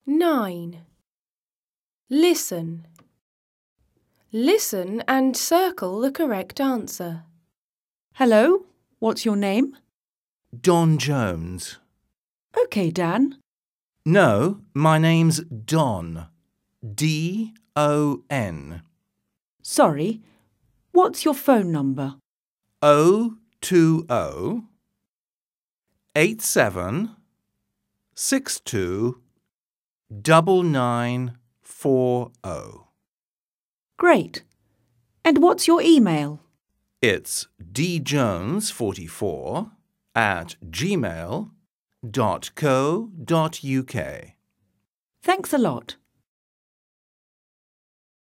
9. Listen. Listen and circle the correct answer. Hello, what's your name? Don Jones. OK, Dan. No, my name's Don. D-O-N. Sorry, what's your phone number? 020 87 62 9940. Great. And what's your email? It's djones44@gmail.co.uk. Thanks a lot.